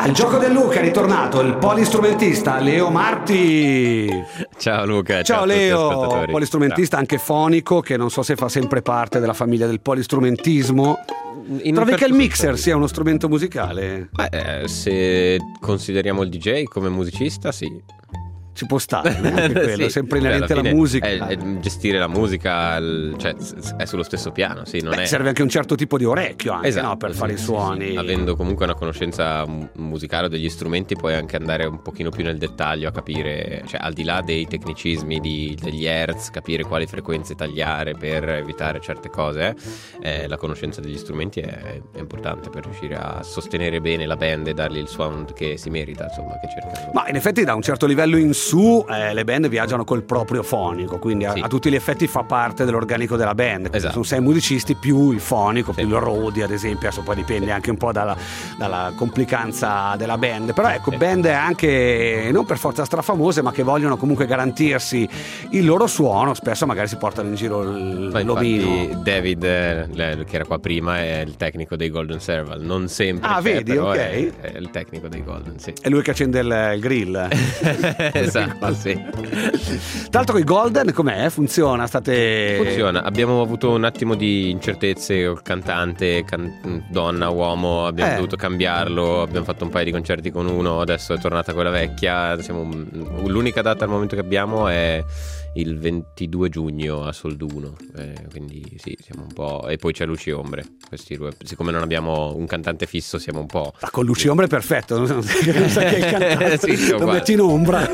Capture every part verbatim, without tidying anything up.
Al gioco del Luca è ritornato il polistrumentista Leo Marti. Ciao Luca. Ciao, ciao Leo, polistrumentista ciao. Anche fonico, che non so se fa sempre parte della famiglia del polistrumentismo. In Trovi che il mixer sia uno strumento musicale? Beh, eh, se consideriamo il D J come musicista, sì. Ci può stare, anche quello, sì, sempre inerente alla musica. È, è gestire la musica, cioè è sullo stesso piano, sì, non Beh, è... serve anche un certo tipo di orecchio anche, esatto, no, per sì, fare i suoni. Sì. Avendo comunque una conoscenza musicale degli strumenti, puoi anche andare un pochino più nel dettaglio a capire, cioè al di là dei tecnicismi di, degli hertz, capire quali frequenze tagliare per evitare certe cose, eh, la conoscenza degli strumenti è, è importante per riuscire a sostenere bene la band e dargli il sound che si merita, insomma, che cercano. Ma in effetti da un certo livello in su eh, le band viaggiano col proprio fonico, quindi a, sì. a tutti gli effetti fa parte dell'organico della band. Esatto. Sono sei musicisti più il fonico, sì. più il Rodi ad esempio, adesso poi dipende sì. anche un po' dalla, dalla complicanza della band, però ecco sì. band anche non per forza strafamose ma che vogliono comunque garantirsi il loro suono, spesso magari si portano in giro il Poi l'omino. David eh, che era qua prima è il tecnico dei Golden Serval, non sempre ah vedi però ok è, è il tecnico dei Golden, sì. È lui che accende il, il grill. Esatto, sì. Tra l'altro i Golden com'è? Funziona? State... Funziona, abbiamo avuto un attimo di incertezze col cantante, can... donna, uomo, abbiamo eh. dovuto cambiarlo, abbiamo fatto un paio di concerti con uno, adesso è tornata quella vecchia. Siamo... l'unica data al momento che abbiamo è il ventidue giugno a Solduno, eh, quindi sì, siamo un po'... e poi c'è Luci Ombre, questi due, siccome non abbiamo un cantante fisso siamo un po'... Ma con Luci Ombre è perfetto, non sa che è il cantante, sì, lo metti in ombra.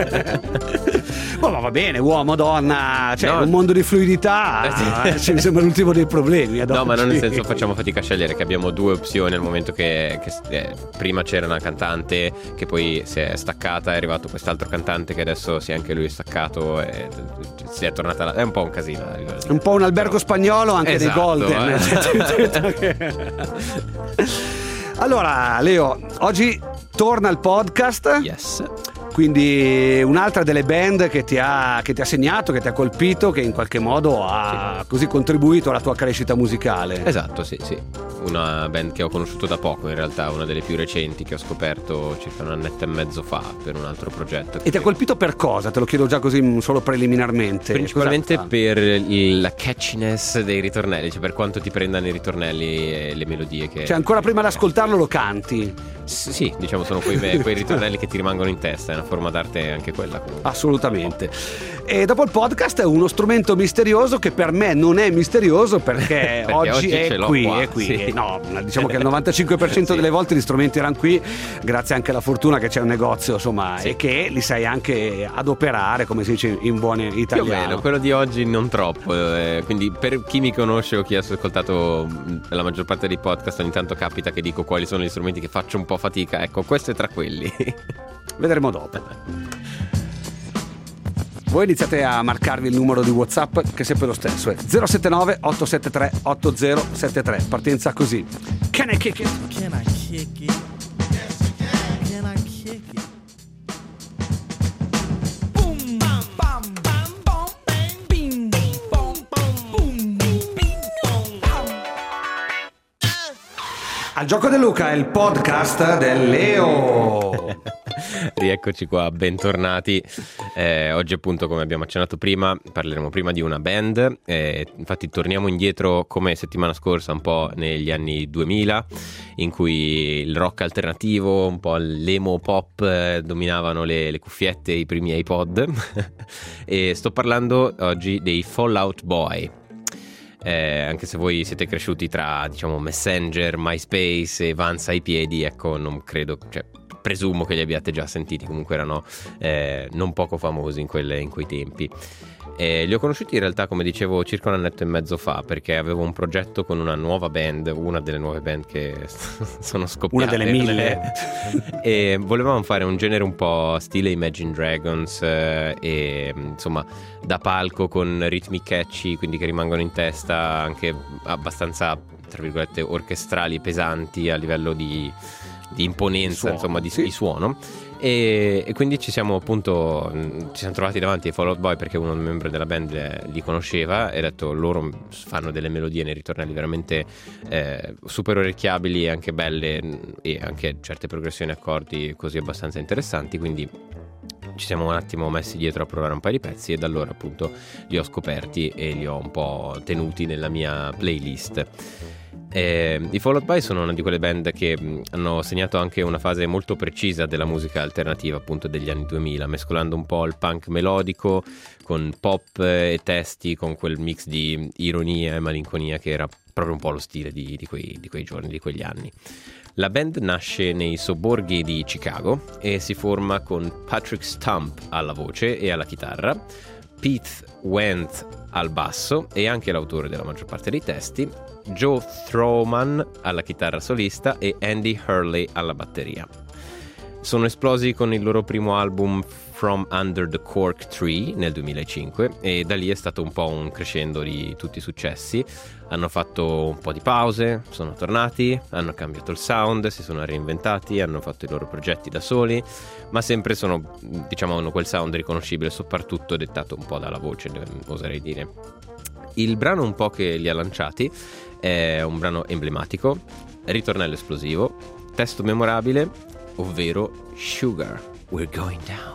Ma va bene, uomo, donna, cioè no. un mondo di fluidità, eh, ci sembra l'ultimo dei problemi. No, ma non nel senso facciamo fatica a scegliere, che abbiamo due opzioni al momento che, che eh, prima c'era una cantante che poi si è staccata, è arrivato quest'altro cantante che adesso si è anche lui staccato e si è tornata là. È un po' un casino. È un po' un albergo spagnolo anche esatto, dei Golden. Eh. Allora, Leo, oggi torna il podcast. Yes. Quindi un'altra delle band che ti ha che ti ha segnato, che ti ha colpito, che in qualche modo ha sì. così contribuito alla tua crescita musicale. Esatto, sì, sì. Una band che ho conosciuto da poco, in realtà una delle più recenti che ho scoperto circa un annetto e mezzo fa per un altro progetto. E ti ha colpito per cosa? Te lo chiedo già così solo preliminarmente. Principalmente cosa? Per il, la catchiness dei ritornelli, cioè per quanto ti prendano i ritornelli e le melodie che... Cioè ancora prima di ascoltarlo lo canti? S- sì, diciamo sono quei, quei ritornelli che ti rimangono in testa, è una forma d'arte anche quella comunque. Assolutamente. E dopo il podcast è uno strumento misterioso che per me non è misterioso perché, perché oggi, oggi è, qui, qua, è qui sì. No, diciamo che il novantacinque per cento sì. delle volte gli strumenti erano qui grazie anche alla fortuna che c'è un negozio, insomma, sì. e che li sai anche adoperare, come si dice in buon italiano. Più o meno, quello di oggi non troppo, eh, quindi per chi mi conosce o chi ha ascoltato la maggior parte dei podcast ogni tanto capita che dico quali sono gli strumenti che faccio un po' fatica, ecco questo è tra quelli. Vedremo dopo. Voi iniziate a marcarvi il numero di WhatsApp che è sempre lo stesso, è zero sette nove otto sette tre otto zero sette tre. Partenza così. Can I kick it? Can I kick it? Yes, you can. Can I kick it? Boom, bam, bam, bam, bam, bang, bing, bing, bong, bong, boom, bing, bing, bong, bam. Al gioco del Luca è il podcast del Leo. Rieccoci qua, bentornati. Eh, oggi appunto, come abbiamo accennato prima, parleremo prima di una band, eh, infatti torniamo indietro come settimana scorsa un po' negli anni duemila, in cui il rock alternativo, un po' l'emo pop eh, dominavano le, le cuffiette, i primi iPod e sto parlando oggi dei Fall Out Boy. Eh, anche se voi siete cresciuti tra, diciamo, Messenger, MySpace e Vans ai piedi, ecco, non credo, cioè presumo che li abbiate già sentiti, comunque erano eh, non poco famosi in, quelle, in quei tempi. Eh, li ho conosciuti in realtà, come dicevo, circa un annetto e mezzo fa, perché avevo un progetto con una nuova band, una delle nuove band che sono scoppiate. Una delle mille. E volevamo fare un genere un po' stile Imagine Dragons, eh, e insomma da palco con ritmi catchy, quindi che rimangono in testa, anche abbastanza, tra virgolette, orchestrali, pesanti a livello di... di imponenza, suono, insomma, di, sì. di suono. E, e quindi ci siamo appunto ci siamo trovati davanti ai Fall Out Boy perché uno membro della band li conosceva e ha detto loro fanno delle melodie nei ritornelli veramente eh, super orecchiabili e anche belle e anche certe progressioni accordi così abbastanza interessanti, quindi ci siamo un attimo messi dietro a provare un paio di pezzi e da allora appunto li ho scoperti e li ho un po' tenuti nella mia playlist. Eh, I Fall Out Boy sono una di quelle band che mh, hanno segnato anche una fase molto precisa della musica alternativa appunto degli anni duemila, mescolando un po' il punk melodico con pop e testi, con quel mix di ironia e malinconia che era proprio un po' lo stile di, di, quei, di quei giorni, di quegli anni. La band nasce nei sobborghi di Chicago e si forma con Patrick Stump alla voce e alla chitarra, Pete Wentz al basso e anche l'autore della maggior parte dei testi, Joe Throwman alla chitarra solista e Andy Hurley alla batteria. Sono esplosi con il loro primo album From Under the Cork Tree nel duemilacinque e da lì è stato un po' un crescendo di tutti i successi. Hanno fatto un po' di pause, sono tornati, hanno cambiato il sound, si sono reinventati, hanno fatto i loro progetti da soli, ma sempre sono, diciamo, hanno quel sound riconoscibile, soprattutto dettato un po' dalla voce, oserei dire. Il brano un po' che li ha lanciati è un brano emblematico, ritornello esplosivo, testo memorabile, ovvero Sugar, We're Going Down.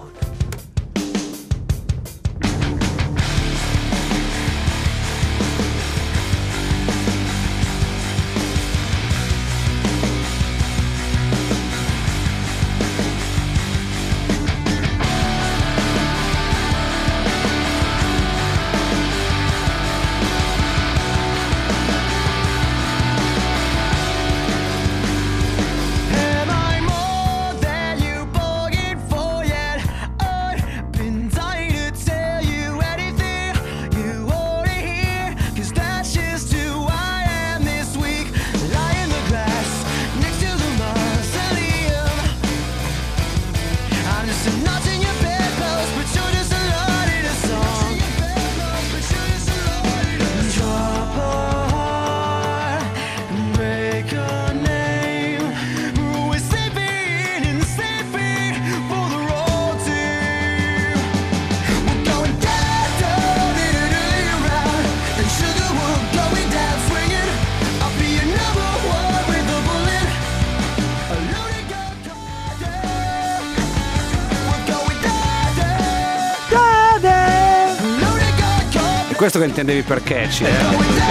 Questo che intendevi per catchy, eh?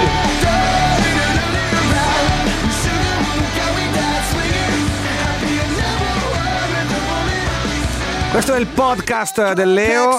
Questo è il podcast del Leo.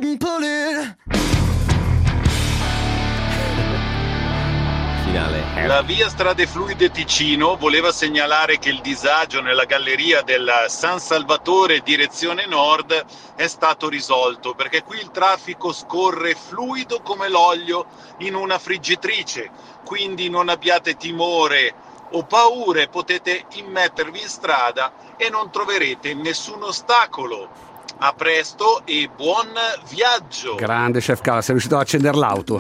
Finale. La via Strade Fluide Ticino voleva segnalare che il disagio nella galleria del San Salvatore direzione nord è stato risolto, perché qui il traffico scorre fluido come l'olio in una friggitrice, quindi non abbiate timore o paure, potete immettervi in strada e non troverete nessun ostacolo. A presto e buon viaggio. Grande Chef Cava, sei riuscito ad accendere l'auto.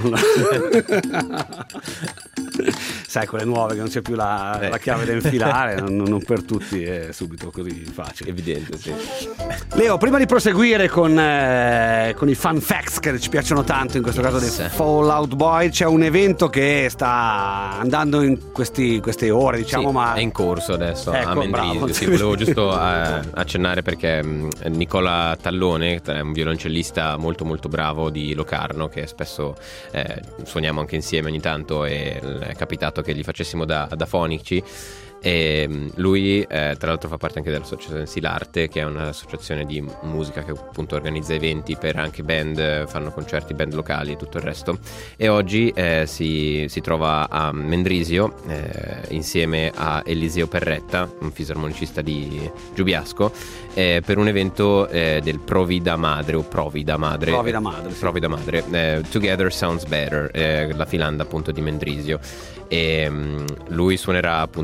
Sai, quelle nuove che non c'è più la, la chiave da infilare, non, non per tutti è subito così facile. Evidente, sì. Leo, prima di proseguire con, eh, con i fun facts che ci piacciono tanto, in questo yes. caso dei Fall Out Boy, c'è un evento che sta andando in questi, queste ore, diciamo, sì, ma è in corso adesso, ecco, a Mendrisio. Sì, volevo giusto eh, accennare perché mh, Nicola Tallone è un violoncellista molto molto bravo di Locarno, che spesso eh, suoniamo anche insieme ogni tanto e è capitato che gli facessimo da, da fonici. E lui eh, tra l'altro fa parte anche dell'associazione Silarte, che è un'associazione di musica che appunto organizza eventi per anche band, fanno concerti, band locali e tutto il resto, e oggi eh, si, si trova a Mendrisio eh, insieme a Eliseo Perretta, un fisarmonicista di Giubiasco, eh, per un evento eh, del Provida Madre o Provida Madre Provida Madre, sì. Provida Madre eh, Together Sounds Better, eh, la filanda appunto di Mendrisio, e um, lui suonerà appunto con Eliseo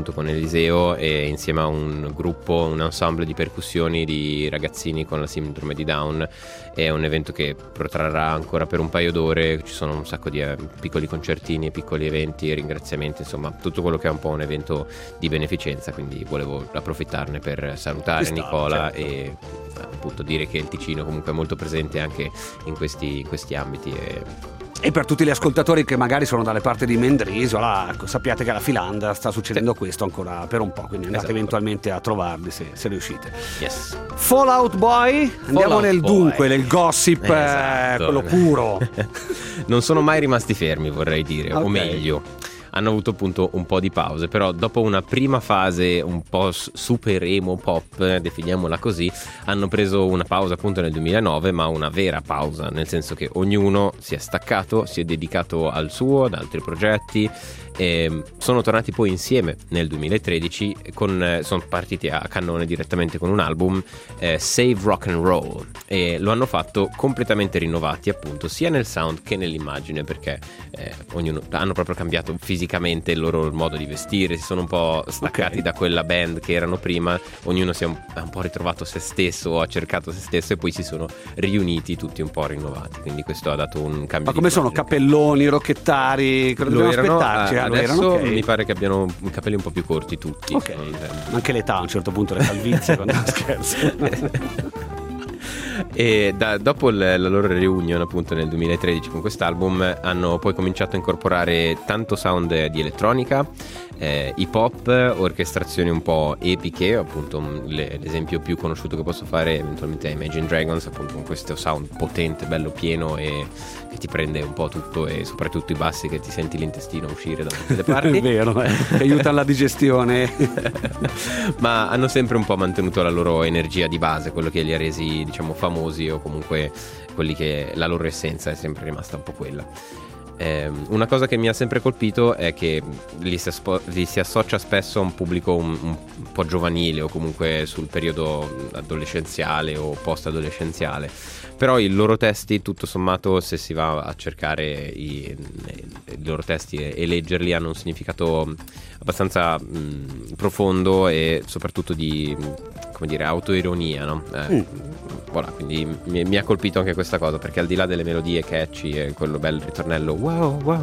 Eliseo, e insieme a un gruppo, un ensemble di percussioni di ragazzini con la sindrome di Down. È un evento che protrarrà ancora per un paio d'ore, ci sono un sacco di eh, piccoli concertini, piccoli eventi, ringraziamenti, insomma tutto quello che è un po' un evento di beneficenza, quindi volevo approfittarne per salutare sta, Nicola, certo. E appunto dire che il Ticino comunque è molto presente anche in questi, in questi ambiti. E... E per tutti gli ascoltatori che magari sono dalle parti di Mendrisola, ecco, sappiate che alla Finlandia sta succedendo sì. questo ancora per un po', quindi andate esatto. eventualmente a trovarli se, se riuscite. Yes. Fall Out Boy, andiamo Fall nel dunque, nel gossip, esatto. eh, quello puro. Non sono mai rimasti fermi, vorrei dire, okay. o meglio. Hanno avuto appunto un po' di pause, però dopo una prima fase un po' super emo pop, definiamola così, hanno preso una pausa appunto nel duemilanove, ma una vera pausa, nel senso che ognuno si è staccato, si è dedicato al suo, ad altri progetti. E sono tornati poi insieme nel duemilatredici, con, eh, sono partiti a cannone direttamente con un album, eh, Save Rock and Roll, e lo hanno fatto completamente rinnovati appunto sia nel sound che nell'immagine, perché eh, ognuno hanno proprio cambiato fisicamente il loro modo di vestire, si sono un po' staccati okay. da quella band che erano prima, ognuno si è un, ha un po' ritrovato se stesso, ha cercato se stesso, e poi si sono riuniti tutti un po' rinnovati, quindi questo ha dato un cambio. Ma come sono cappelloni, rocchettari, cosa dobbiamo aspettarci? Ah, adesso okay. mi pare che abbiano i capelli un po' più corti tutti, okay. Anche l'età a un certo punto, le calvizie quando scherzo. E da, dopo l- la loro reunion appunto nel duemilatredici con quest'album hanno poi cominciato a incorporare tanto sound di elettronica, eh, hip hop, orchestrazioni un po' epiche, appunto le, l'esempio più conosciuto che posso fare eventualmente è Imagine Dragons, appunto con questo sound potente, bello pieno e che ti prende un po' tutto, e soprattutto i bassi che ti senti l'intestino uscire da tutte le parti. È vero, eh, che aiuta la digestione. Ma hanno sempre un po' mantenuto la loro energia di base, quello che li ha resi diciamo famosi, o comunque quelli che la loro essenza è sempre rimasta un po' quella. Eh, una cosa che mi ha sempre colpito è che li si, aspo- li si associa spesso a un pubblico un, un po' giovanile, o comunque sul periodo adolescenziale o post-adolescenziale, però i loro testi tutto sommato, se si va a cercare i, i loro testi e, e leggerli, hanno un significato abbastanza mh, profondo e soprattutto di, come dire, autoironia, no? Eh, mm. Voilà, quindi mi, mi ha colpito anche questa cosa, perché al di là delle melodie catchy e quello bel ritornello wow wow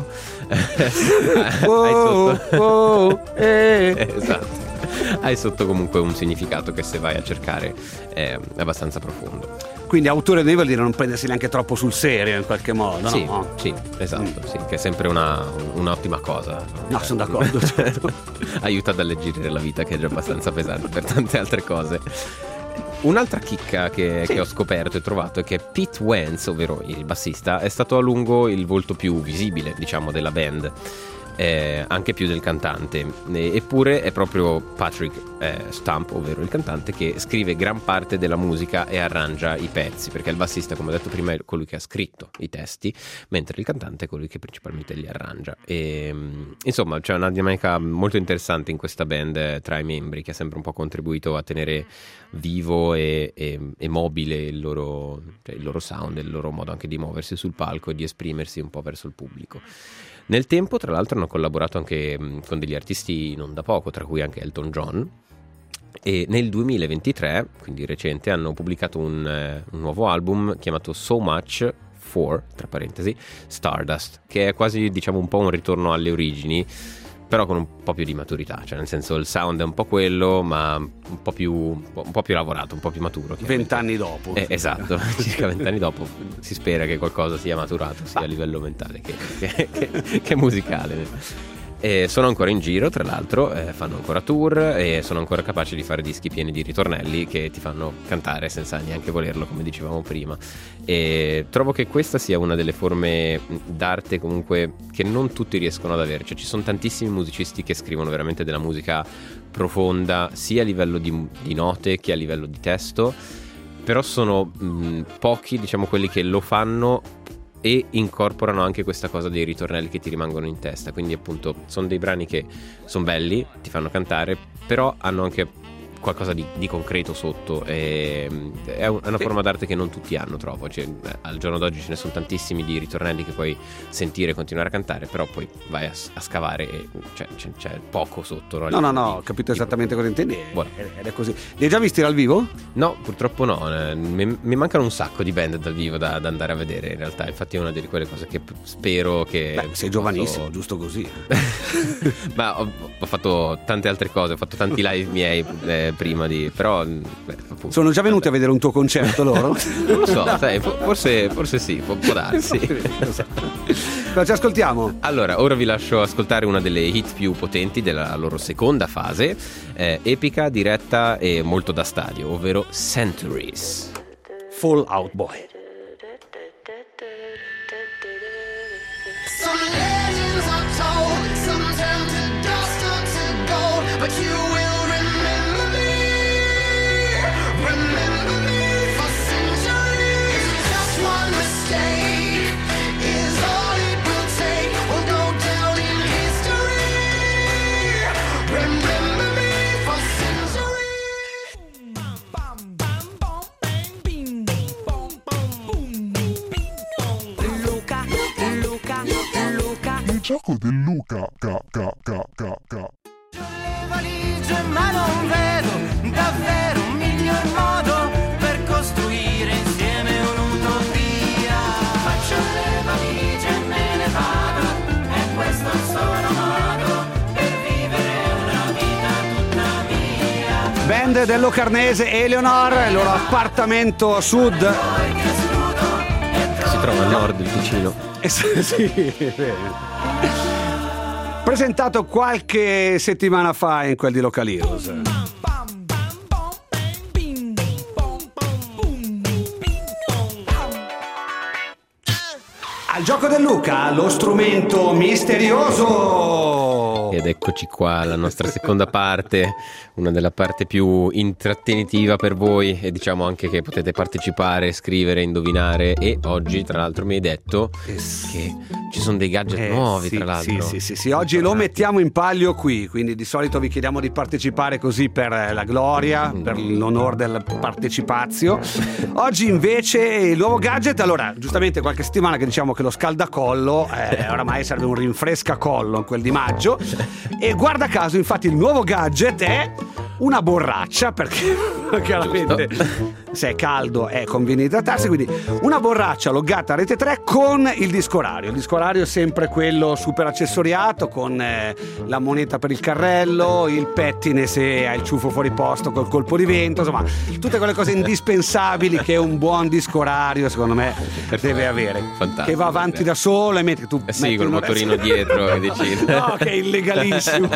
wow, hai sotto wow, eh. esatto, hai sotto comunque un significato che, se vai a cercare, è abbastanza profondo. Quindi autorevole vuol dire non prendersi neanche troppo sul serio in qualche modo, sì, no? Sì, esatto, mm. sì, che è sempre una, un'ottima cosa. No, sono d'accordo, certo. Aiuta ad alleggerire la vita, che è già abbastanza pesante per tante altre cose. Un'altra chicca che, sì. che ho scoperto e trovato è che Pete Wentz, ovvero il bassista, è stato a lungo il volto più visibile, diciamo, della band. Eh, anche più del cantante, eh, eppure è proprio Patrick eh, Stump, ovvero il cantante, che scrive gran parte della musica e arrangia i pezzi, perché il bassista, come ho detto prima, è colui che ha scritto i testi, mentre il cantante è colui che principalmente li arrangia. E, insomma, c'è una dinamica molto interessante in questa band eh, tra i membri, che ha sempre un po' contribuito a tenere vivo e, e, e mobile il loro, cioè il loro sound, il loro modo anche di muoversi sul palco e di esprimersi un po' verso il pubblico. Nel tempo, tra l'altro, hanno collaborato anche mh, con degli artisti non da poco, tra cui anche Elton John, e nel duemilaventitré, quindi recente, hanno pubblicato un, eh, un nuovo album chiamato So Much For, tra parentesi, Stardust, che è quasi, diciamo, un po' un ritorno alle origini, però con un po' più di maturità, cioè nel senso il sound è un po' quello, ma un po' più, un po' più lavorato, un po' più maturo. Vent'anni dopo. Eh, esatto, circa vent'anni dopo si spera che qualcosa sia maturato, sia ah. a livello mentale che, che, che, che musicale. E sono ancora in giro, tra l'altro, eh, fanno ancora tour e sono ancora capaci di fare dischi pieni di ritornelli che ti fanno cantare senza neanche volerlo, come dicevamo prima. E trovo che questa sia una delle forme d'arte comunque che non tutti riescono ad avere, cioè ci sono tantissimi musicisti che scrivono veramente della musica profonda, sia a livello di, di note che a livello di testo, però sono mh, pochi, diciamo, quelli che lo fanno e incorporano anche questa cosa dei ritornelli che ti rimangono in testa. Quindi appunto sono dei brani che sono belli, ti fanno cantare, però hanno anche qualcosa di, di concreto sotto. E, è, un, è una forma d'arte che non tutti hanno, trovo. Cioè, al giorno d'oggi ce ne sono tantissimi di ritornelli che puoi sentire e continuare a cantare, però poi vai a, a scavare e cioè, c'è, c'è poco sotto. No, no, no, no, ho capito esattamente cosa intendi. Ed è così. Li hai già visti dal vivo? No, purtroppo no. Mi, mi mancano un sacco di band dal vivo da, da andare a vedere, in realtà. Infatti è una di quelle cose che spero che... Beh, sei giovanissimo, posso... giusto così. Ma ho, ho fatto tante altre cose, ho fatto tanti live miei eh, prima di... però... Beh, appunto, sono già venuti vabbè. a vedere un tuo concerto loro? Non lo so, no. sai, forse, forse sì, può, può darsi. Cosa ci ascoltiamo? Allora, ora vi lascio ascoltare una delle hit più potenti della loro seconda fase, eh, epica, diretta e molto da stadio, ovvero Centuries. Fall Out Boy. Some legends are told, some turn to dust or to gold, but you will remember me, remember me for centuries. Just one mistake is all it will take, we'll go down in history, remember me for centuries. Luca, Luca, Luca. Il gioco del Luca, ca, ca, ca, ca, ca. Le valigie ma non vedo davvero un miglior modo per costruire insieme un'utopia. Faccio le valigie e me ne vado, e questo è il solo modo per vivere una vita tutta mia. Band del Locarnese, Eleonor, il loro appartamento a sud. Si trova a nord, vicino. Eh, sì, bene. Presentato qualche settimana fa in quel di Local Heroes. Al gioco del Luca, lo strumento misterioso. Ed eccoci qua, la nostra seconda parte, una della parte più intrattenitiva per voi, e diciamo anche che potete partecipare, scrivere, indovinare. E oggi tra l'altro mi hai detto yes. che ci sono dei gadget eh, nuovi, sì, tra l'altro. Sì, sì, sì, sì. Oggi lo mettiamo in palio qui, quindi di solito vi chiediamo di partecipare così per la gloria, mm. per l'onore del partecipazio. Oggi invece il nuovo gadget, allora giustamente qualche settimana che diciamo che lo scaldacollo eh, oramai serve un rinfrescacollo in quel di maggio, e guarda caso infatti il nuovo gadget è una borraccia, perché chiaramente se è caldo è conviene idratarsi, quindi una borraccia loggata a Rete tre con il disco orario. Il disco orario è sempre quello super accessoriato con eh, la moneta per il carrello, il pettine se hai il ciuffo fuori posto col colpo di vento, insomma tutte quelle cose indispensabili che un buon disco orario secondo me deve avere. Fantastico, che va avanti da solo e metti tu eh sì, col motorino dietro e dici no, che è illegalissimo.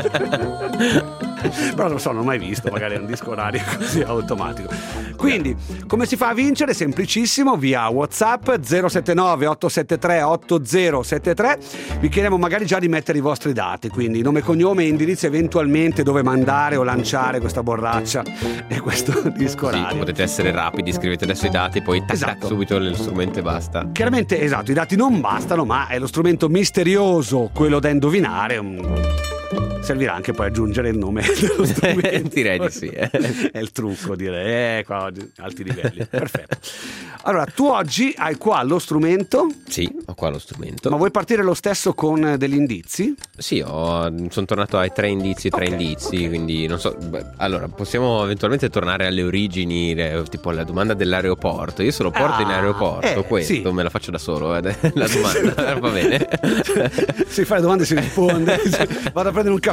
Però non so, non ho mai visto magari un disco orario così automatico. Quindi come si fa a vincere? Semplicissimo, via WhatsApp zero sette nove otto sette tre otto zero sette tre. Vi chiediamo magari già di mettere i vostri dati, quindi nome, cognome e indirizzo, eventualmente dove mandare o lanciare questa borraccia e questo disco orario. Sì, potete essere rapidi, scrivete adesso i dati, poi tac, esatto. tac, subito lo strumento e basta. Chiaramente, esatto, i dati non bastano, ma è lo strumento misterioso, quello da indovinare. Servirà anche poi aggiungere il nome dello strumento. Direi di sì. Eh. È il trucco, direi. Eh, qua oggi, alti livelli. Perfetto. Allora, tu oggi hai qua lo strumento. Sì, ho qua lo strumento. Ma vuoi partire lo stesso con degli indizi? Sì, ho, sono tornato ai tre indizi, tre okay, indizi, okay. Quindi non so. Beh, allora, possiamo eventualmente tornare alle origini, tipo la domanda dell'aeroporto. Io se lo porto ah, in aeroporto, eh, questo sì. me la faccio da solo. Eh, la domanda va bene. Si fa le domande e si risponde. Vado a prendere un caffè.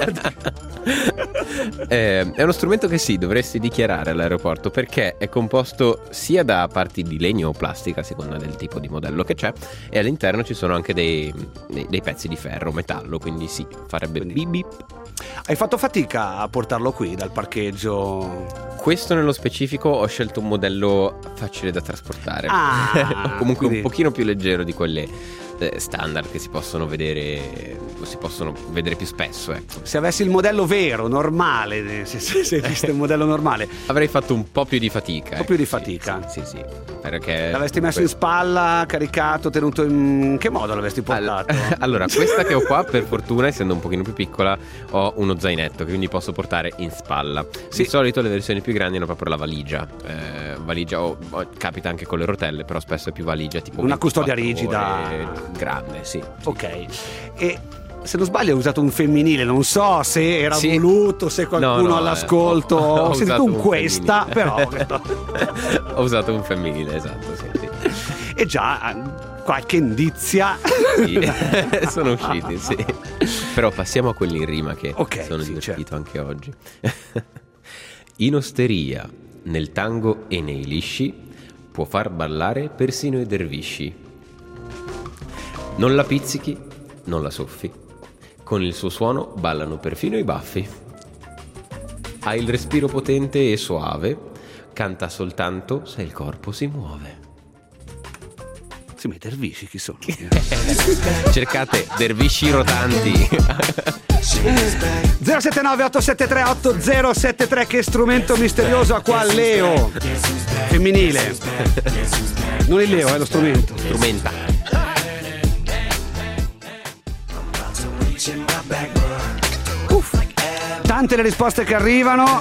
eh, è uno strumento che sì, dovresti dichiarare all'aeroporto, perché è composto sia da parti di legno o plastica a seconda del tipo di modello che c'è, e all'interno ci sono anche dei, dei, dei pezzi di ferro, metallo, quindi sì, farebbe quindi, bip bip. Hai fatto fatica a portarlo qui dal parcheggio? Questo nello specifico ho scelto un modello facile da trasportare, ah, comunque quindi... un pochino più leggero di quelle standard che si possono vedere si possono vedere più spesso, ecco. Se avessi il modello vero, normale, se, se, se esiste il modello normale, avrei fatto un po' più di fatica. Un po' più di fatica. Sì, sì, sì, perché l'avresti messo in spalla, caricato, tenuto in che modo l'avresti portato? Allora, questa che ho qua, per fortuna, essendo un pochino più piccola, ho uno zainetto che quindi posso portare in spalla. Sì. Di solito le versioni più grandi hanno proprio la valigia. Eh, valigia o oh, oh, capita anche con le rotelle, però spesso è più valigia, tipo una custodia rigida grande, sì. Ok. E se non sbaglio hai usato un femminile, non so se era sì. voluto, se qualcuno no, no, all'ascolto ho, ho, ho sentito un questa, però ho usato un femminile, esatto, sì, sì. E già qualche indizia sì, sono usciti, sì. Però passiamo a quelli in rima che okay, sono sì, divertito certo. anche oggi. In osteria, nel tango e nei lisci, può far ballare persino i dervisci. Non la pizzichi, non la soffi, con il suo suono ballano perfino i baffi. Ha il respiro potente e soave, canta soltanto se il corpo si muove. Sì, ma i dervisci chi sono? Cercate dervisci rotanti. zero sette nove otto sette tre otto zero sette tre, che strumento misterioso ha qua Leo? Femminile. Non il Leo, è lo strumento. Strumenta. Uff. Tante le risposte che arrivano.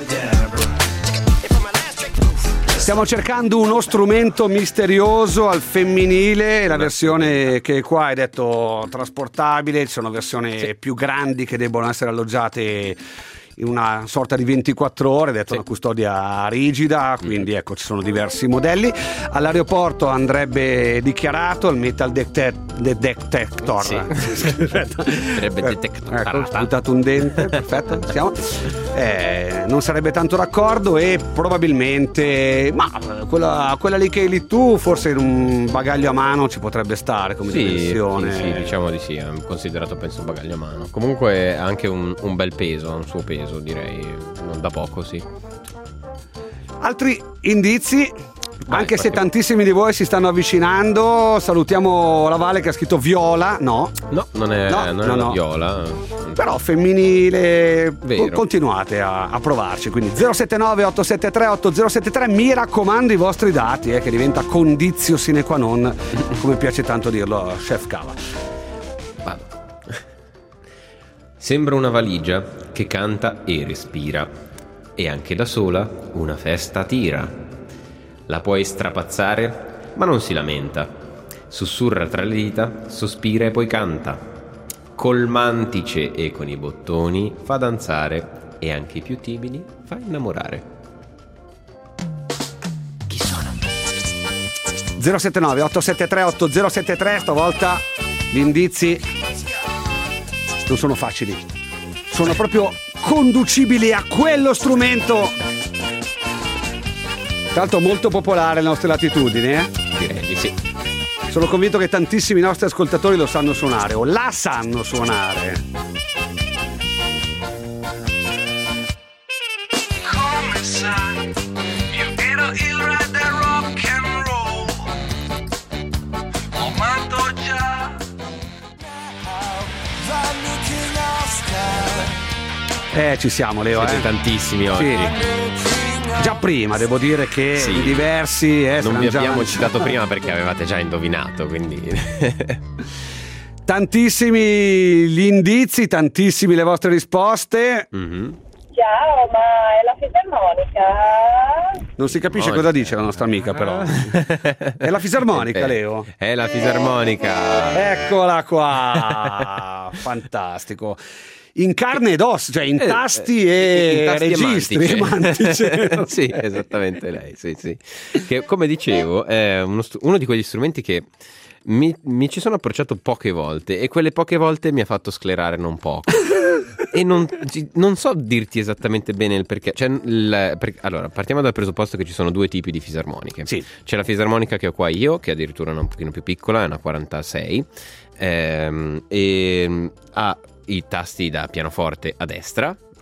Stiamo cercando uno strumento misterioso al femminile, la versione che qua è detto trasportabile, ci sono versioni sì. più grandi che debbono essere alloggiate in una sorta di ventiquattro ore, detto sì. una custodia rigida, quindi ecco ci sono diversi modelli. All'aeroporto andrebbe dichiarato il metal detect- detector. Sì. Sarebbe detector. Ecco, sputato un dente, perfetto, siamo. Eh, non sarebbe tanto d'accordo e probabilmente, ma quella, quella lì che hai lì tu, forse in un bagaglio a mano ci potrebbe stare come sì, dimensione. Sì, sì, diciamo di sì, è considerato penso un bagaglio a mano. Comunque ha anche un, un bel peso, un suo peso. Direi non da poco, sì. Altri indizi? Vai, anche vai, se tantissimi di voi si stanno avvicinando, salutiamo la Vale che ha scritto viola. No, no, non è, no, non no, è no. viola. Però femminile. Vero. Continuate a, a provarci. Quindi zero sette nove otto sette tre otto zero sette tre. Mi raccomando i vostri dati, eh, che diventa condizio sine qua non, come piace tanto dirlo a Chef Cava. Vado. Sembra una valigia che canta e respira, e anche da sola una festa tira. La puoi strapazzare, ma non si lamenta. Sussurra tra le dita, sospira e poi canta. Col mantice e con i bottoni fa danzare, e anche i più timidi fa innamorare. Chi sono? zero sette nove otto sette tre otto zero sette tre. Stavolta gli indizi non sono facili, sono proprio conducibili a quello strumento. Tra l'altro molto popolare alle nostre latitudini, eh? Direi di sì. Sono convinto che tantissimi nostri ascoltatori lo sanno suonare o la sanno suonare. Come sai, io ero il re del rock and roll. Ho amato già. Eh, ci siamo, Leo. Siete eh. tantissimi oggi. Sì. Già prima, devo dire che sì. diversi. Eh, non vi abbiamo già... citato prima perché avevate già indovinato, quindi. Tantissimi gli indizi, tantissimi le vostre risposte. Mm-hmm. Ciao, ma è la fisarmonica? Non si capisce oh, cosa dice la nostra amica, però. È la fisarmonica, Leo? È la fisarmonica. Eccola qua. Fantastico. In carne ed ossa, cioè in tasti e in tasti registri e mantice. mantice. Sì, esattamente lei, sì, sì. Che, come dicevo, è uno, uno di quegli strumenti che mi, mi ci sono approcciato poche volte e quelle poche volte mi ha fatto sclerare non poco. E non, non so dirti esattamente bene il perché. Cioè, il, per, allora, partiamo dal presupposto che ci sono due tipi di fisarmoniche. Sì. C'è la fisarmonica che ho qua io, che addirittura è un pochino più piccola, è una quarantasei, ehm, e ha i tasti da pianoforte a destra,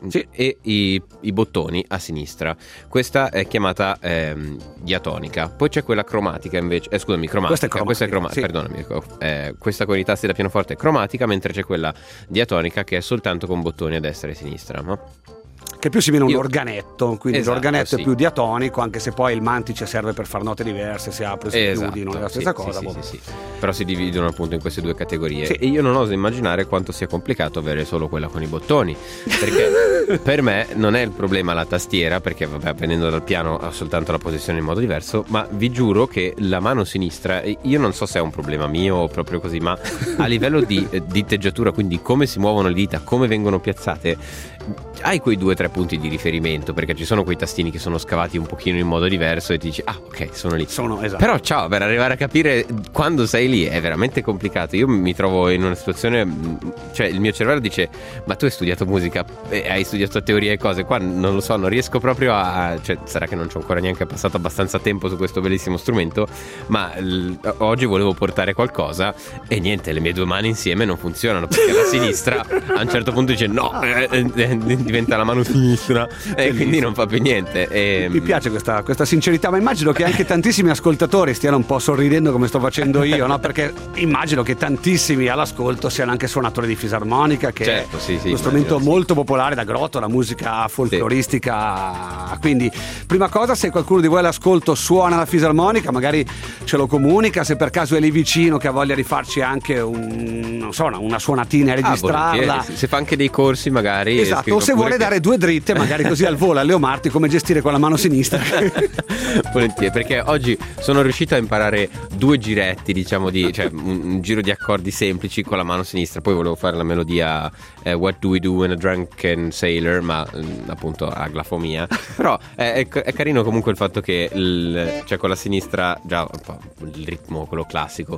sì. e i, i bottoni a sinistra. Questa è chiamata ehm, diatonica. Poi c'è quella cromatica invece, eh, scusami, cromatica. Questa è cromatica, questa è croma- sì. perdonami, eh, questa con i tasti da pianoforte è cromatica, mentre c'è quella diatonica che è soltanto con bottoni a destra e a sinistra, no? Che più simile a un Io... organetto, quindi esatto, l'organetto sì. è più diatonico, anche se poi il mantice serve per fare note diverse, si apre, si Esatto, chiudi, non è la stessa sì, cosa. sì, boh. sì, sì, sì. Però si dividono appunto in queste due categorie, Sì. e io non oso immaginare quanto sia complicato avere solo quella con i bottoni, perché per me non è il problema la tastiera, perché vabbè, venendo dal piano ho soltanto la posizione in modo diverso, ma vi giuro che la mano sinistra, io non so se è un problema mio o proprio così, ma a livello di eh, diteggiatura, quindi come si muovono le dita, come vengono piazzate, hai quei due o tre punti di riferimento, perché ci sono quei tastini che sono scavati un pochino in modo diverso e ti dici ah ok, sono lì. Sono, esatto. Però ciao, per arrivare a capire quando sei lì è veramente complicato. Io mi trovo in una situazione, cioè il mio cervello dice ma tu hai studiato musica, eh, hai studiato teoria e cose, qua non lo so, non riesco proprio a, cioè sarà che non ci ho ancora neanche passato abbastanza tempo su questo bellissimo strumento, ma l- oggi volevo portare qualcosa e niente, le mie due mani insieme non funzionano, perché la sinistra a un certo punto dice no, eh, eh, diventa la mano sinistra e quindi non fa più niente. E... mi piace questa, questa sincerità, ma immagino che anche tantissimi ascoltatori stiano un po' sorridendo come sto facendo io, no? Perché immagino che tantissimi all'ascolto siano anche suonatori di fisarmonica, che certo, sì, sì, è uno strumento immagino, molto popolare da grotto, la musica folcloristica. Sì. Quindi prima cosa, se qualcuno di voi all'ascolto suona la fisarmonica, magari ce lo comunica, se per caso è lì vicino che ha voglia di farci anche un, non so, una suonatina e registrarla. Ah, se fa anche dei corsi magari. Esatto, o se vuole che... dare due dritte magari così al volo a Leo Marti come gestire con la mano sinistra. Volentieri, perché oggi sono riuscito a imparare due giretti, diciamo, di, cioè un, un giro di accordi semplici con la mano sinistra. Poi volevo fare la melodia eh, What Do We Do When a Drunken Sailor, ma mh, appunto a glafomia. Però è, è, è carino comunque il fatto che il, cioè con la sinistra già un po' il ritmo, quello classico.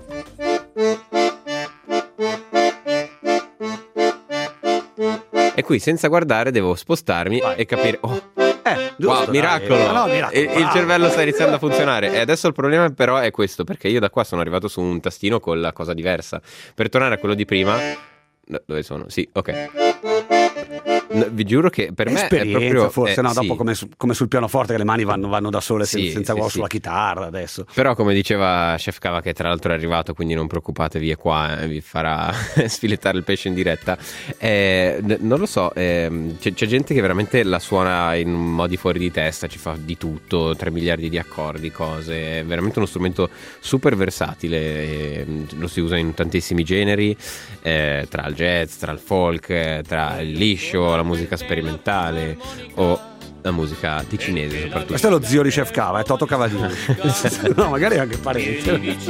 E qui senza guardare devo spostarmi Vai. e capire oh, eh, giusto, wow, miracolo, dai. No, miracolo. Il, il cervello sta iniziando a funzionare. E adesso il problema però è questo, perché io da qua sono arrivato su un tastino con la cosa diversa. Per tornare a quello di prima, dove sono? Sì, ok. No, vi giuro che per esperienza, me è proprio forse eh, no, dopo sì. come, su, come sul pianoforte che le mani vanno, vanno da sole sì, senza, senza sì, sì, sì. sulla chitarra adesso. Però come diceva Chef Cava, che tra l'altro è arrivato, quindi non preoccupatevi, è qua, eh, vi farà sfilettare il pesce in diretta, eh, n- non lo so, eh, c'è, c'è gente che veramente la suona in modi fuori di testa, ci fa di tutto, tre miliardi di accordi, cose, è veramente uno strumento super versatile, eh, lo si usa in tantissimi generi, eh, tra il jazz, tra il folk, eh, tra il liscio, la musica sperimentale o la musica ticinese soprattutto. Questo è lo zio di Chef Cava, è Toto Cavadini. No, magari anche parente.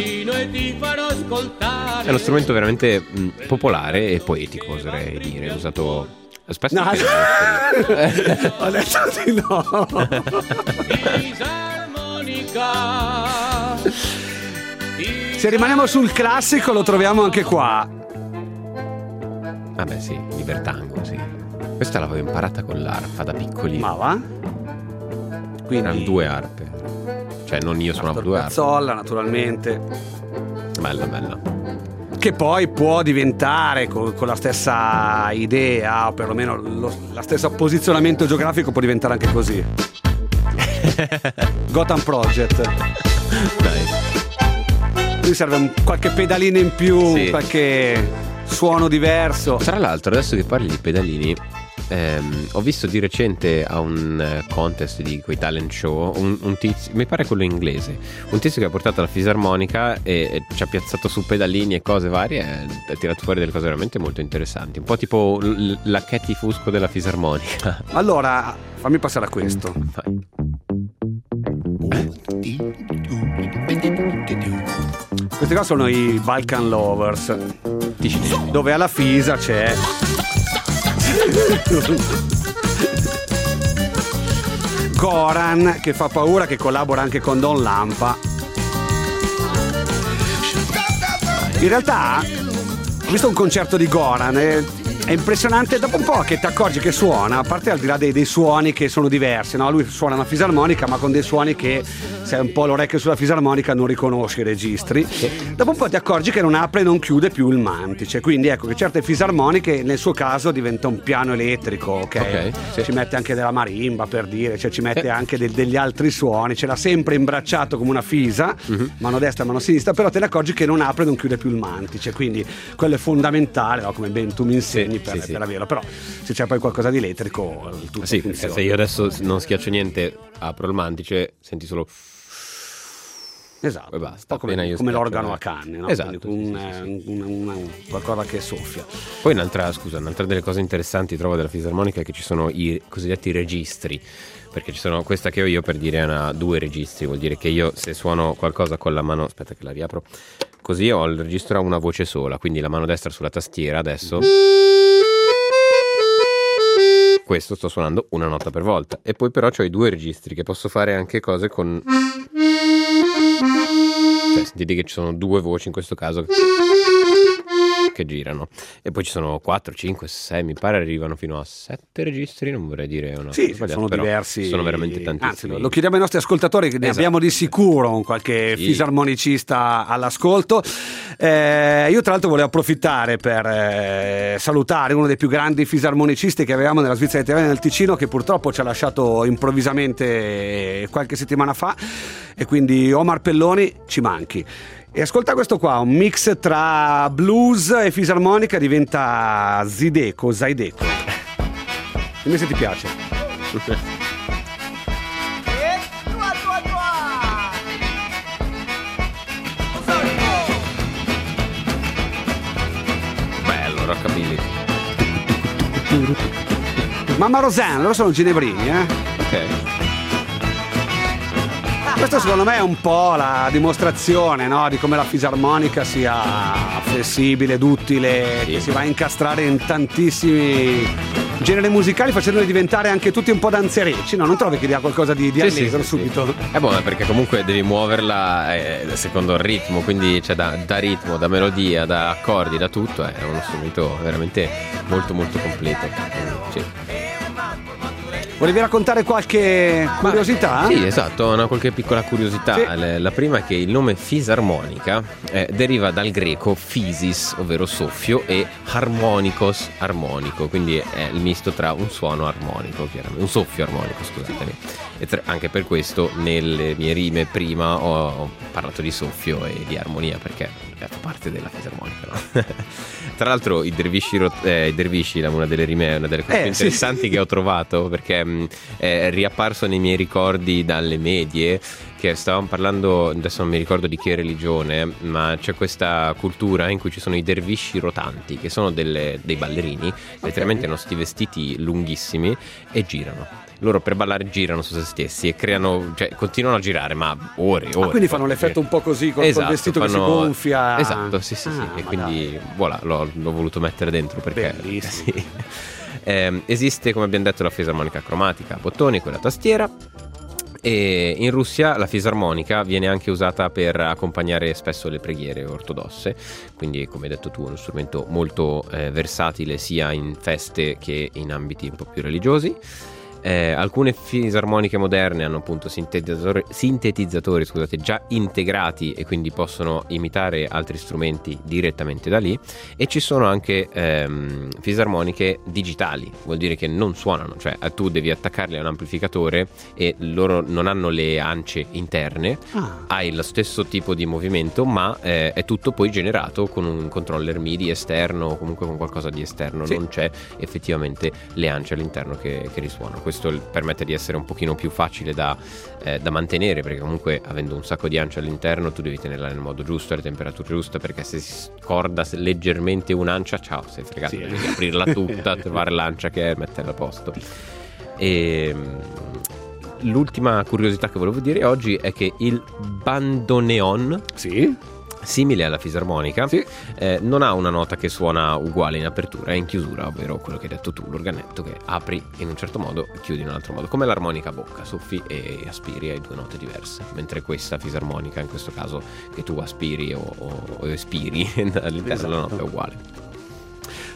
È uno strumento veramente mh, popolare e poetico, oserei dire, usato spesso. No, ho detto di no. Se rimaniamo sul classico lo troviamo anche qua. Vabbè sì, libertango, sì. Questa l'avevo imparata con l'arpa da piccolino. Ma va? Quindi erano due arpe. Cioè non io suonavo due arpe. Pazzolla, naturalmente. Bella, bella. Che poi può diventare con, con la stessa idea, o perlomeno lo, la stessa posizionamento geografico può diventare anche così. Gotham Project. Dai. Qui serve un, qualche pedalino in più, sì. Qualche suono diverso. Tra l'altro, adesso che parli di pedalini, ehm, ho visto di recente a un contest di quei talent show un, un tizio, mi pare quello inglese, un tizio che ha portato la fisarmonica e, e ci ha piazzato su pedalini e cose varie e ha tirato fuori delle cose veramente molto interessanti, un po' tipo l- la Katy Fusco della fisarmonica. Allora fammi passare a questo. Vai. Questi qua sono i Balkan Lovers, dove alla fisa c'è Goran che fa paura, che collabora anche con Don Lampa. In realtà ho visto un concerto di Goran e è impressionante dopo un po' che ti accorgi che suona, a parte al di là dei, dei suoni che sono diversi, no? Lui suona una fisarmonica ma con dei suoni che se hai un po' l'orecchio sulla fisarmonica non riconosci i registri. Dopo un po' ti accorgi che non apre e non chiude più il mantice, quindi ecco che certe fisarmoniche nel suo caso diventa un piano elettrico, ok? Okay, sì. Ci mette anche della marimba, per dire, cioè ci mette eh. anche del, degli altri suoni, ce l'ha sempre imbracciato come una fisa, uh-huh. mano destra mano sinistra, però te ne accorgi che non apre e non chiude più il mantice, quindi quello è fondamentale, no? Come ben tu mi insegni. Sì, per, sì, per averlo, però se c'è poi qualcosa di elettrico tutto sì, funziona. Se io adesso non schiaccio niente, apro il mantice, senti solo esatto, e basta, come, io come schiaccio, l'organo eh. a canne, no? Esatto, un, sì, sì, sì. Un, un, un, qualcosa che soffia. Poi un'altra, scusa, un'altra delle cose interessanti trovo della fisarmonica è che ci sono i cosiddetti registri, perché ci sono, questa che ho io per dire è una due registri, vuol dire che io se suono qualcosa con la mano, aspetta che la riapro, così ho il registro a una voce sola, quindi la mano destra sulla tastiera adesso, questo sto suonando una nota per volta, e poi però ho i due registri che posso fare anche cose con, cioè sentite che ci sono due voci in questo caso che girano, e poi ci sono quattro, cinque, sei, mi pare arrivano fino a sette registri, non vorrei dire una sì, cosa sono diversi, sono veramente tantissimi. Anzi, lo chiediamo ai nostri ascoltatori che ne esatto. abbiamo di sicuro un qualche sì. fisarmonicista all'ascolto. Eh, io tra l'altro volevo approfittare per eh, salutare uno dei più grandi fisarmonicisti che avevamo nella Svizzera italiana nel Ticino, che purtroppo ci ha lasciato improvvisamente qualche settimana fa, e quindi Omar Pelloni, ci manchi. E ascolta questo qua, un mix tra blues e fisarmonica, diventa Zideco, Zaideco. Dimmi se ti piace. Bello, rockabilly. Mamma Rosanna, loro sono ginevrini, eh? Ok. Questo secondo me è un po' la dimostrazione, no? Di come la fisarmonica sia flessibile, duttile, sì. che si va a incastrare in tantissimi generi musicali, facendoli diventare anche tutti un po' danzerecci, no? Non trovi che dia qualcosa di, di sì, allegro sì, subito? Sì. È buono perché comunque devi muoverla eh, secondo il ritmo, quindi c'è da, da ritmo, da melodia, da accordi, da tutto, è uno strumento veramente molto molto completo. Sì. Volevi raccontare qualche curiosità? Ma, sì, esatto, una qualche piccola curiosità. Sì. La prima è che il nome fisarmonica eh, deriva dal greco physis, ovvero soffio, e harmonikos, armonico, quindi è il misto tra un suono armonico, chiaramente, un soffio armonico, scusatemi. E tra, anche per questo nelle mie rime prima ho, ho parlato di soffio e di armonia, perché fa parte della fisarmonica, no? Tra l'altro i dervisci, eh, i dervisci, una delle rime è una delle cose eh, più interessanti sì. che ho trovato, perché mh, è riapparso nei miei ricordi dalle medie, che stavamo parlando, adesso non mi ricordo di che religione, ma c'è questa cultura in cui ci sono i dervisci rotanti, che sono delle, dei ballerini, okay. letteralmente hanno questi vestiti lunghissimi e girano. Loro per ballare girano su se stessi e creano, cioè continuano a girare, ma ore, ore. Ah, quindi fanno l'effetto un po' così con esatto, il vestito fanno... che si gonfia. Esatto, sì, sì, ah, sì. E quindi voilà, l'ho, l'ho voluto mettere dentro perché bellissimo. Sì. Eh, esiste, come abbiamo detto, la fisarmonica cromatica a bottoni, quella tastiera. E in Russia la fisarmonica viene anche usata per accompagnare spesso le preghiere ortodosse, quindi come hai detto tu è uno strumento molto eh, versatile sia in feste che in ambiti un po' più religiosi. Eh, alcune fisarmoniche moderne hanno appunto sintetizzatori, sintetizzatori scusate, già integrati e quindi possono imitare altri strumenti direttamente da lì, e ci sono anche ehm, fisarmoniche digitali, vuol dire che non suonano, cioè tu devi attaccarli a un amplificatore e loro non hanno le ance interne, ah. hai lo stesso tipo di movimento ma eh, è tutto poi generato con un controller MIDI esterno o comunque con qualcosa di esterno, sì. non c'è effettivamente le ance all'interno che, che risuonano. Questo permette di essere un pochino più facile da, eh, da mantenere, perché comunque avendo un sacco di ance all'interno tu devi tenerla nel modo giusto, alle temperature giuste, perché se si scorda leggermente un'ancia, ciao, sei fregato, sì. devi aprirla tutta, trovare l'ancia che è, metterla a posto. E l'ultima curiosità che volevo dire oggi è che il bandoneon, sì. simile alla fisarmonica, sì. eh, non ha una nota che suona uguale in apertura e in chiusura, ovvero quello che hai detto tu, l'organetto che apri in un certo modo e chiudi in un altro modo, come l'armonica a bocca, soffi e aspiri, hai due note diverse, mentre questa fisarmonica, in questo caso che tu aspiri o, o, o espiri all'interno, esatto. la nota è uguale.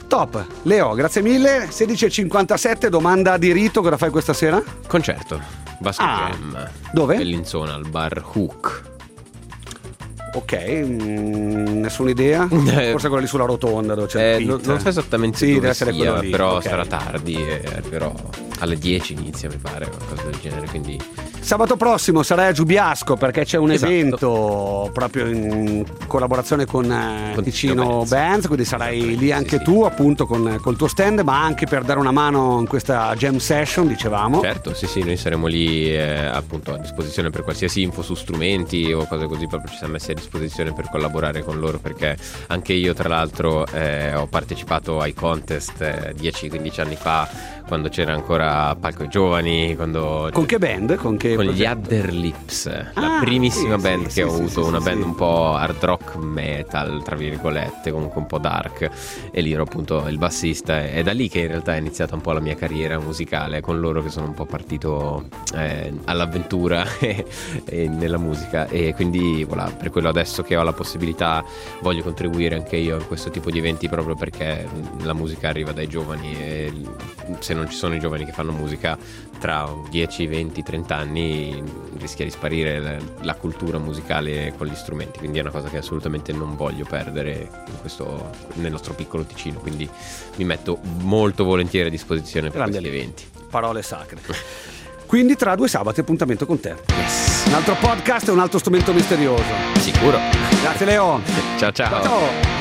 Top, Leo, grazie mille. sedici e cinquantasette, domanda di rito, cosa fai questa sera? Concerto, Basket Ah, Jam. dove? Bellinzona, al bar Hook. Ok, mm, nessuna idea. Forse quello lì sulla rotonda dove c'è Eh, il non, pit. non so esattamente Sì, dove deve essere sia, quello lì, però ok. sarà tardi e arriverò alle dieci inizia mi pare, qualcosa del genere, quindi Sabato prossimo sarai a Giubiasco perché c'è un Esatto. evento proprio in collaborazione con, eh, Con Ticino Ticino Bands. Bands, quindi sarai esattamente, lì anche sì, tu appunto con col tuo stand, ma anche per dare una mano in questa jam session, dicevamo. certo, sì sì, noi saremo lì eh, appunto a disposizione per qualsiasi info su strumenti o cose così, proprio ci siamo messi a disposizione per collaborare con loro, perché anche io tra l'altro eh, ho partecipato ai contest eh, dieci quindici anni fa, quando c'era ancora Palco ai Giovani, quando Con che band? Con che con gli progetto? Other Lips, la Ah, primissima sì, band sì, che sì, ho sì, avuto, sì, una sì, band sì. un po' hard rock metal, tra virgolette, comunque un po' dark, e lì ero appunto il bassista, è da lì che in realtà è iniziata un po' la mia carriera musicale, con loro che sono un po' partito eh, all'avventura e, e nella musica, e quindi voilà, per quello adesso che ho la possibilità voglio contribuire anche io a questo tipo di eventi, proprio perché la musica arriva dai giovani e se non ci sono i giovani che fanno musica tra dieci, venti, trenta anni rischia di sparire la, la cultura musicale con gli strumenti, quindi è una cosa che assolutamente non voglio perdere in questo, nel nostro piccolo Ticino, quindi mi metto molto volentieri a disposizione per Grande questi lì. eventi. Parole sacre. Quindi tra due sabati appuntamento con te. Un altro podcast e un altro strumento misterioso. Sicuro. Grazie Leo. Ciao ciao. Ciao ciao.